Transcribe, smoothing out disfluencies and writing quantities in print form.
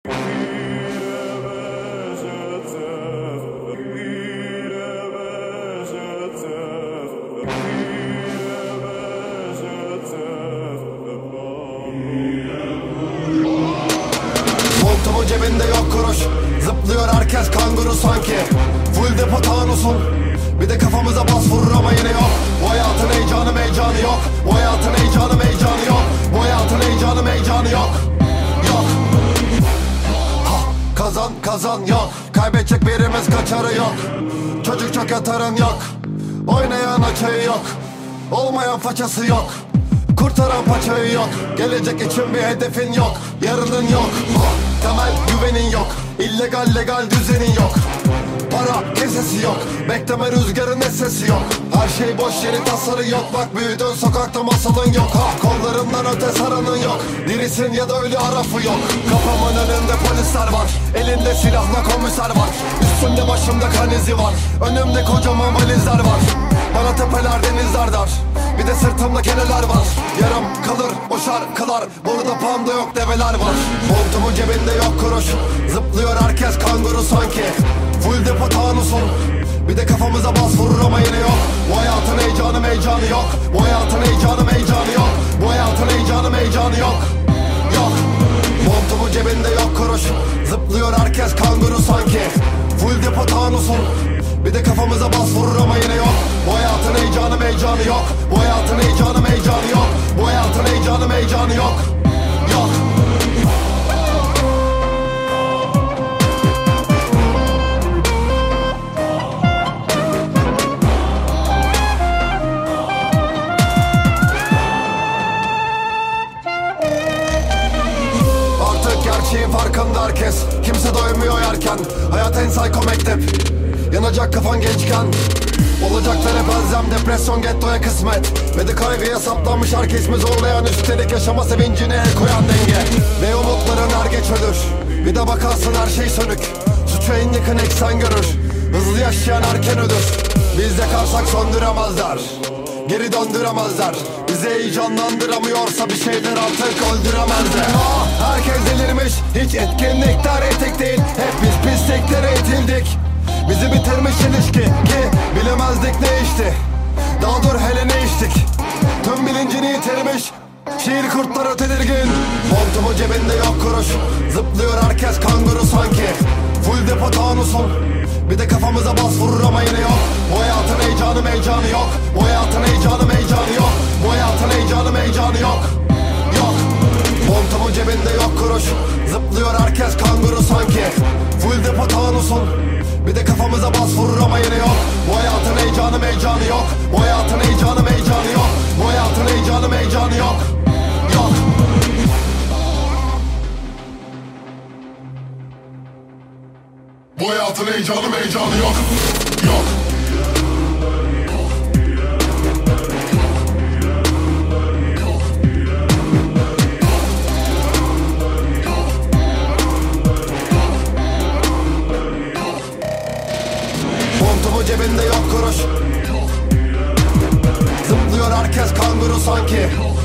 Montumun cebinde yok kuruş, zıplıyor herkes kanguru sanki. Full depo tanusun, bir de kafamıza bas vurur ama yine yok. Bu hayatın heyecanı meycanı yok. Bu hayatın heyecanı meycanı yok. Bu hayatın heyecanı meycanı yok. Yok. Ha, kazan kazan yok. Kaybedecek birimiz kaçarı yok. Çocuk çok yatarın yok. Oynayan açayı yok. Olmayan façası yok. Kurtaran paçayı yok. Gelecek için bir hedefin yok. Yarının yok. Temel güvenin yok. İllegal legal düzenin yok. Para kesesi yok. Bekleme rüzgarın sesi yok. Her şey boş yeri tasarı yok. Bak büyüdün sokakta masalın yok. Ha, kollarından öte saranın yok. Dirisin ya da ölü harafı yok. Kafamın önünde polisler var. Elinde silahla komiser var. Üstümde başımda kan izi var. Önümde kocaman valizler var. Bana tepeler denizler dar. Bir de sırtımda keneler var. Yarım kalır o şarkılar. Burada panda yok develer var. Montumun cebinde yok kuruş. Zıplıyor herkes kanguru sanki. Full depo tanusun, bir de kafamıza bas vurur ama yine yok. Bu hayatın heyecanı meycanı yok. Bu hayatın heyecanı meycanı yok. Bu hayatın heyecanı meycanı yok. Yok. Montumun cebinde yok kuruş. Zıplıyor herkes kanguru sanki. Full depo tanusun, bir de kafamıza bas vurur ama yine yok. Bu hayatın heyecanı meycanı yok. Bu hayatın heyecanı meycanı yok. Bu hayatın heyecanı meycanı yok. Yok. Gerçeğin farkında herkes. Kimse doymuyor yerken. Hayat en psycho mektep. Yanacak kafan gençken. Olacaklar hep elzem. Depresyon gettoya kısmet. Ve de kaygıya saplanmış herkes mi zorlayan. Üstelik yaşama sevincine el koyan denge. Ve umutların er geç ölür. Bir de bakarsın her şey sönük. Suçu en yakın eksen görür. Hızlı yaşayan erken ölür. Biz yakarsak söndüremezler. Geri döndüremezler. Bizi heyecanlandıramıyorsa bir şeyler artık öldüremezler. Herkes delirmiş, hiç etkinlikler etik değil. Hep biz pisliklere itildik. Bizi bitirmiş ilişki ki bilemezdik ne içti. Daha dur hele ne içtik. Tüm bilincini yitirmiş. Şiir kurtları tedirgin. Montumun cebinde yok kuruş. Zıplıyor herkes kanguru sanki. Full depo tanusun, bir de kafamıza bas vurur ama yine yok. Bu hayatın heyecanı meycanı yok. Bu hayatın heyecanı meycanı yok. Bu hayatın heyecanı meycanı yok. Yok. Montumun cebinde yok kuruş. Zıplıyor herkes kanguru sanki. Full depo tanusun, bir de kafamıza bas vurur ama yine yok. Bu hayatın heyecanı meycanı yok. Bu hayatın heyecanı meycanı yok. Bu hayatın heyecanı meycanı yok. Yok. Bu hayatın heyecanı meycanı yok. Yok. Montumun cebinde yok kuruş. Zıplıyor herkes kanguru sanki.